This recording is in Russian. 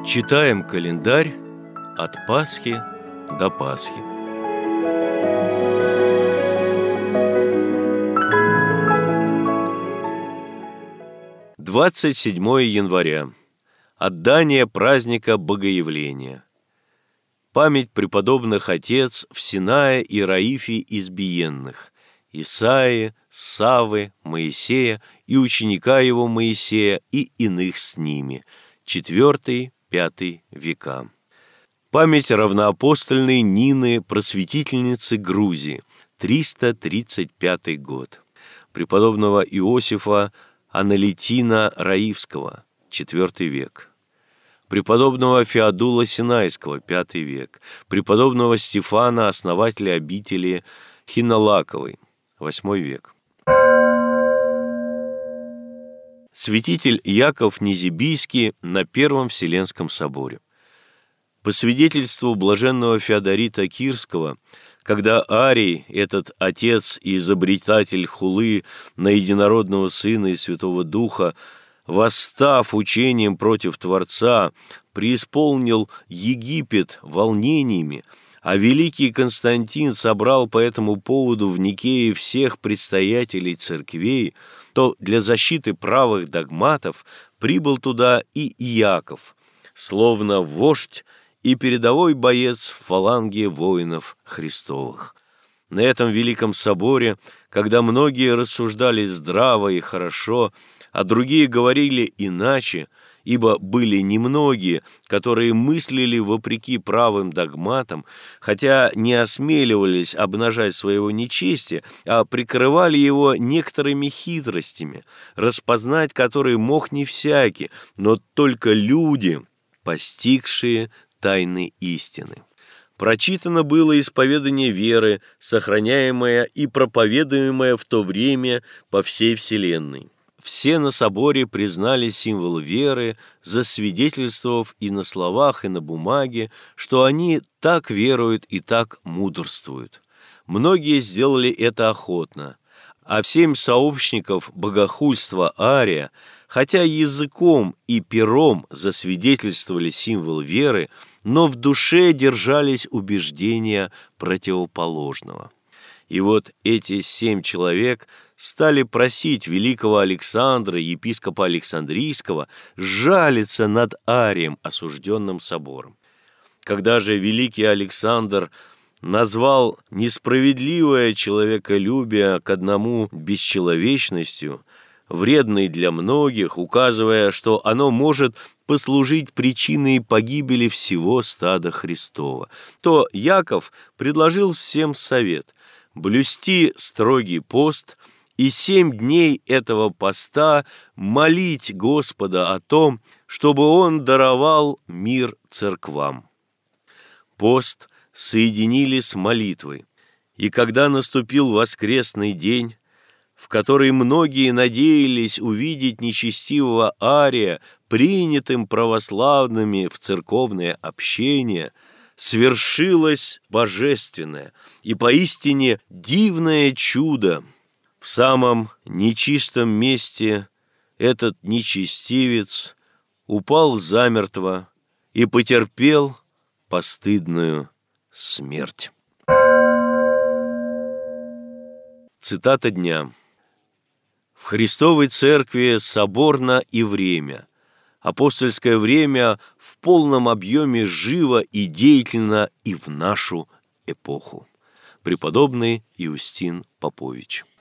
Читаем календарь от Пасхи до Пасхи. – 27 января. Отдание праздника Богоявления. Память преподобных отец Всеная и Раифий Избиенных, Исаии, Саввы, Моисея и ученика его Моисея и иных с ними, 4-5 века. Память равноапостольной Нины, просветительницы Грузии, 335 год. Преподобного Иосифа Аналитина Раивского, 4 век. Преподобного Феодула Синайского, 5 век. Преподобного Стефана, основателя обители Хинолаковой, 8 век. Святитель Яков Низибийский на Первом Вселенском соборе. По свидетельству блаженного Феодорита Кирского, когда Арий, этот отец и изобретатель хулы на единородного Сына и Святого Духа, восстав учением против Творца, преисполнил Египет волнениями, а великий Константин собрал по этому поводу в Никее всех предстоятелей церквей, то для защиты правых догматов прибыл туда и Иаков, словно вождь и передовой боец в фаланге воинов Христовых. На этом великом соборе, когда многие рассуждали здраво и хорошо, а другие говорили иначе, ибо были немногие, которые мыслили вопреки правым догматам, хотя не осмеливались обнажать своего нечестия, а прикрывали его некоторыми хитростями, распознать которые мог не всякий, но только люди, постигшие тайны истины. Прочитано было исповедание веры, сохраняемое и проповедуемое в то время по всей вселенной. Все на соборе признали символ веры, засвидетельствовав и на словах, и на бумаге, что они так веруют и так мудрствуют. Многие сделали это охотно, а в 7 сообщников богохульства Ария, хотя языком и пером засвидетельствовали символ веры, но в душе держались убеждения противоположного. И вот эти 7 человек стали просить великого Александра, епископа Александрийского, жалиться над Арием, осужденным собором. Когда же великий Александр назвал несправедливое человеколюбие к одному бесчеловечностью, вредной для многих, указывая, что оно может послужить причиной погибели всего стада Христова, то Яков предложил всем совет – блюсти строгий пост и 7 дней этого поста молить Господа о том, чтобы Он даровал мир церквам. Пост соединили с молитвой, и когда наступил воскресный день, в который многие надеялись увидеть нечестивого Ария принятым православными в церковное общение, свершилось божественное и поистине дивное чудо. В самом нечистом месте этот нечестивец упал замертво и потерпел постыдную смерть. Цитата дня. В Христовой Церкви соборно и время. Апостольское время в полном объеме живо и деятельно и в нашу эпоху. Преподобный Иустин Попович.